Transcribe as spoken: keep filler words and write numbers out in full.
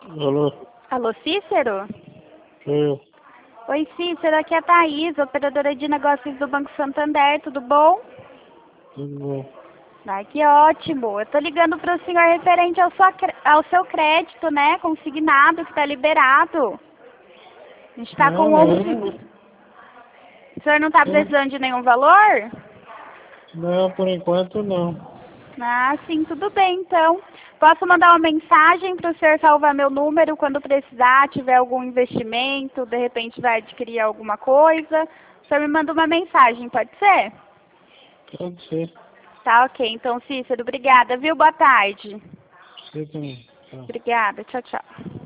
Alô? Alô, Cícero? Eu. Oi, Cícero, aqui é a Thaís, operadora de negócios do Banco Santander, tudo bom? Tudo bom? Ai, que ótimo. Eu tô ligando para o senhor referente ao, sua, ao seu crédito, né, consignado, que está liberado. A gente está com Não, mas eu onze... não... O senhor não está eu- precisando de nenhum valor? Não, por enquanto não. Ah, sim, tudo bem, então. Posso mandar uma mensagem para o senhor salvar meu número quando precisar, tiver algum investimento, de repente vai adquirir alguma coisa. O senhor me manda uma mensagem, pode ser? Pode ser. Tá, ok. Então, Cícero, obrigada, viu? Boa tarde. Você também. Tchau. Obrigada. Tchau, tchau.